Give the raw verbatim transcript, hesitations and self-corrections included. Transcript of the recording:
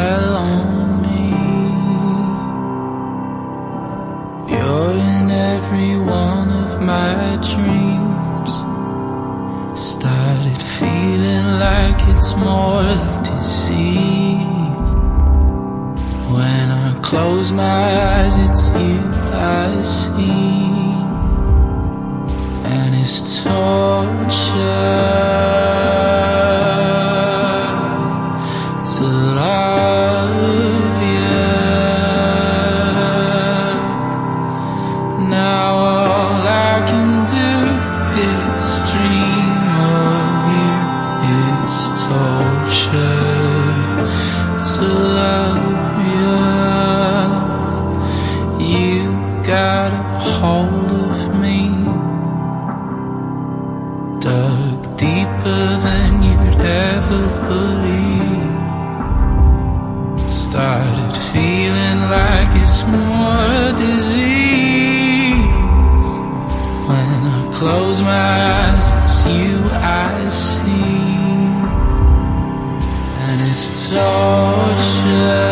spell on me. You're in every one of my dreams. Started feeling like it's more disease. When I close my eyes, it's you I see. And it's torture to love you. Now all I can do is dream of you. It's torture to love you. You got a hold of me, dug deeper than you'd ever believe. Started feeling like it's more disease. When I close my eyes, it's you I see. And it's torture